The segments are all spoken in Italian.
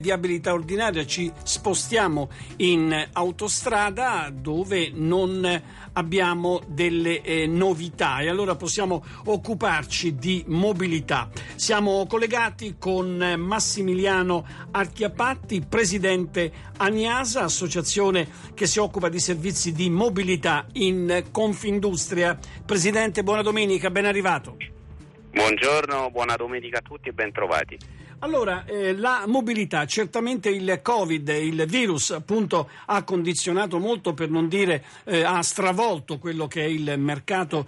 Viabilità ordinaria ci spostiamo in autostrada dove non abbiamo delle novità e allora possiamo occuparci di mobilità. Siamo collegati con Massimiliano Archiapatti, presidente ANIASA, associazione che si occupa di servizi di mobilità in Confindustria. Presidente, buona domenica, ben arrivato. Buongiorno, buona domenica a tutti e ben trovati. Allora, la mobilità, certamente il Covid, il virus appunto ha condizionato molto, per non dire ha stravolto quello che è il mercato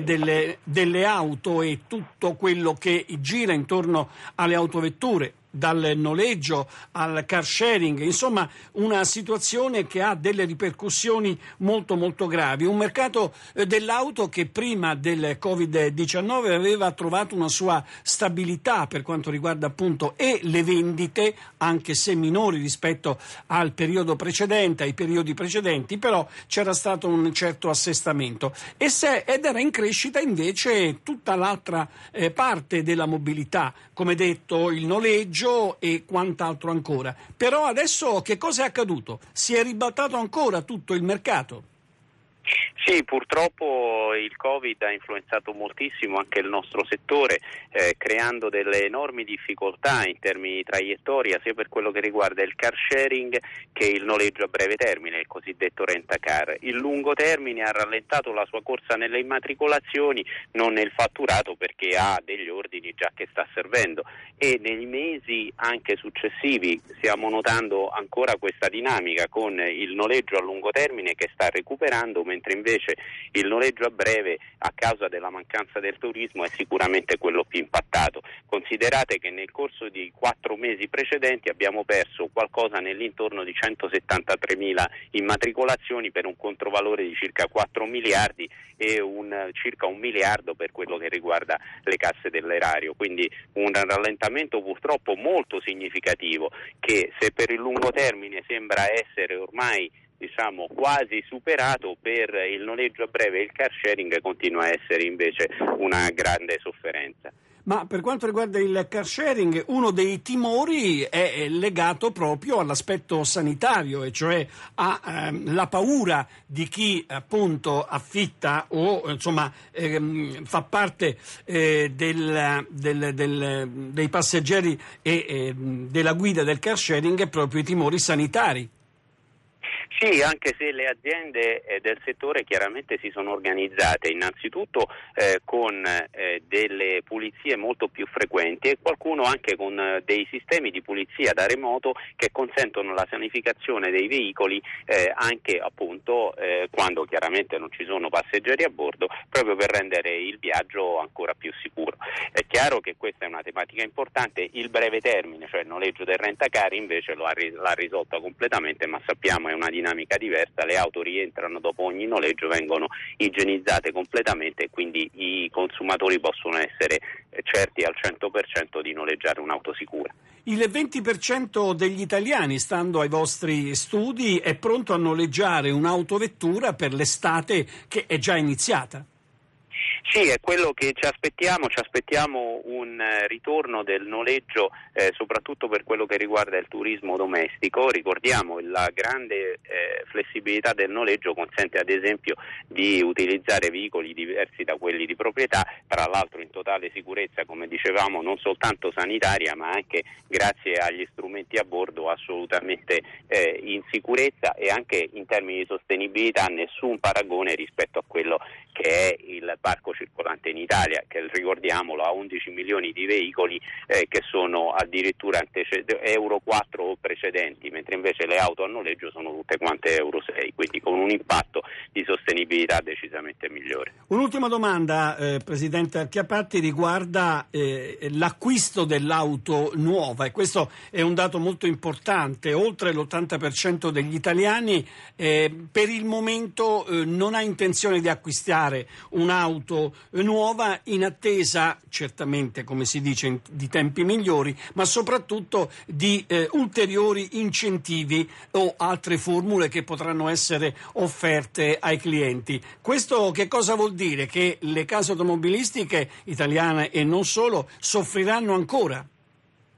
delle auto e tutto quello che gira intorno alle autovetture, dal noleggio al car sharing, insomma una situazione che ha delle ripercussioni molto molto gravi. Un mercato dell'auto che prima del Covid-19 aveva trovato una sua stabilità per quanto riguarda appunto e le vendite, anche se minori rispetto al periodo precedente, ai periodi precedenti, però c'era stato un certo assestamento ed era in crescita invece tutta l'altra parte della mobilità, come detto il noleggio e quant'altro ancora. Però adesso che cosa è accaduto? Si è ribaltato ancora tutto il mercato? Sì, purtroppo il Covid ha influenzato moltissimo anche il nostro settore, creando delle enormi difficoltà in termini di traiettoria, sia per quello che riguarda il car sharing che il noleggio a breve termine, il cosiddetto rent-a-car. Il lungo termine ha rallentato la sua corsa nelle immatricolazioni, non nel fatturato, perché ha degli ordini già che sta servendo, e nei mesi anche successivi stiamo notando ancora questa dinamica con il noleggio a lungo termine che sta recuperando, mentre invece il noleggio a breve, a causa della mancanza del turismo, è sicuramente quello più impattato. Considerate che nel corso di 4 mesi precedenti abbiamo perso qualcosa nell'intorno di 173.000 immatricolazioni per un controvalore di circa 4 miliardi e circa 1 miliardo per quello che riguarda le casse dell'erario, quindi un rallentamento purtroppo molto significativo che, se per il lungo termine sembra essere ormai quasi superato, per il noleggio a breve e il car sharing continua a essere invece una grande sofferenza. Ma per quanto riguarda il car sharing, uno dei timori è legato proprio all'aspetto sanitario, e cioè alla paura di chi appunto affitta o insomma fa parte dei passeggeri e della guida del car sharing, proprio i timori sanitari. Sì, anche se le aziende del settore chiaramente si sono organizzate innanzitutto con delle pulizie molto più frequenti e qualcuno anche con dei sistemi di pulizia da remoto che consentono la sanificazione dei veicoli anche appunto quando chiaramente non ci sono passeggeri a bordo, proprio per rendere il viaggio ancora più sicuro. È chiaro che questa è una tematica importante. Il breve termine, cioè il noleggio del rent-a-car, invece l'ha risolta completamente, ma sappiamo è una dinamica diversa. Le auto rientrano dopo ogni noleggio, vengono igienizzate completamente e quindi i consumatori possono essere certi al 100% di noleggiare un'auto sicura. Il 20% degli italiani, stando ai vostri studi, è pronto a noleggiare un'autovettura per l'estate che è già iniziata. Sì, è quello che ci aspettiamo un ritorno del noleggio soprattutto per quello che riguarda il turismo domestico. Ricordiamo, la grande flessibilità del noleggio consente ad esempio di utilizzare veicoli diversi da quelli di proprietà, tra l'altro in totale sicurezza, come dicevamo, non soltanto sanitaria ma anche grazie agli strumenti a bordo assolutamente in sicurezza, e anche in termini di sostenibilità nessun paragone rispetto a quello che è il parco circolante in Italia, che ricordiamolo ha 11 milioni di veicoli che sono addirittura Euro 4 o precedenti, mentre invece le auto a noleggio sono tutte quante Euro 6, quindi con un impatto di sostenibilità decisamente migliore. Un'ultima domanda, Presidente Archiapatti, riguarda l'acquisto dell'auto nuova, e questo è un dato molto importante. Oltre l'80% degli italiani per il momento non ha intenzione di acquistare un'auto nuova, in attesa certamente, come si dice, di tempi migliori, ma soprattutto di ulteriori incentivi o altre formule che potranno essere offerte ai clienti. Questo che cosa vuol dire? Che le case automobilistiche italiane e non solo soffriranno ancora?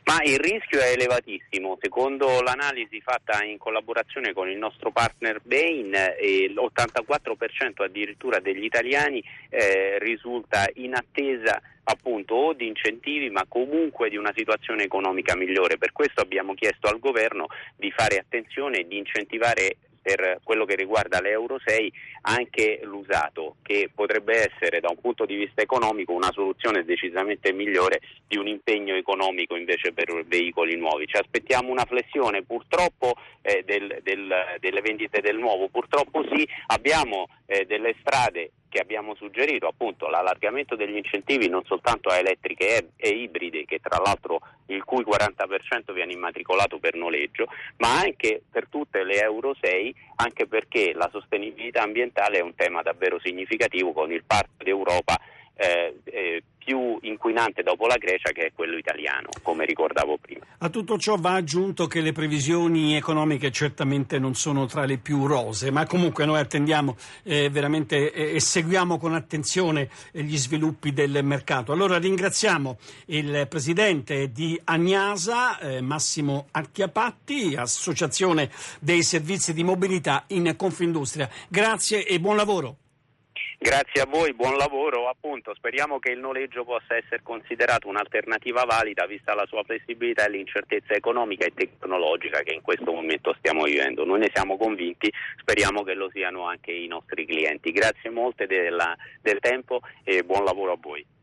Ma il rischio è elevatissimo. Secondo l'analisi fatta in collaborazione con il nostro partner Bain, l'84% addirittura degli italiani risulta in attesa appunto o di incentivi, ma comunque di una situazione economica migliore. Per questo abbiamo chiesto al governo di fare attenzione e di incentivare, per quello che riguarda l'Euro 6, anche l'usato, che potrebbe essere da un punto di vista economico una soluzione decisamente migliore di un impegno economico invece per veicoli nuovi. Ci aspettiamo una flessione purtroppo delle vendite del nuovo, purtroppo sì, abbiamo delle strade che abbiamo suggerito, appunto l'allargamento degli incentivi non soltanto a elettriche e ibride, che tra l'altro il cui 40% viene immatricolato per noleggio, ma anche per tutte le Euro 6, anche perché la sostenibilità ambientale è un tema davvero significativo, con il parco d'Europa più inquinante dopo la Grecia, che è quello italiano, come ricordavo prima. A tutto ciò va aggiunto che le previsioni economiche certamente non sono tra le più rosee, ma comunque noi attendiamo veramente e seguiamo con attenzione gli sviluppi del mercato. Allora ringraziamo il presidente di Agnasa, Massimo Acchiapatti, Associazione dei Servizi di Mobilità in Confindustria. Grazie e buon lavoro. Grazie a voi, buon lavoro. Appunto, speriamo che il noleggio possa essere considerato un'alternativa valida, vista la sua flessibilità e l'incertezza economica e tecnologica che in questo momento stiamo vivendo. Noi ne siamo convinti, speriamo che lo siano anche i nostri clienti. Grazie molte del tempo e buon lavoro a voi.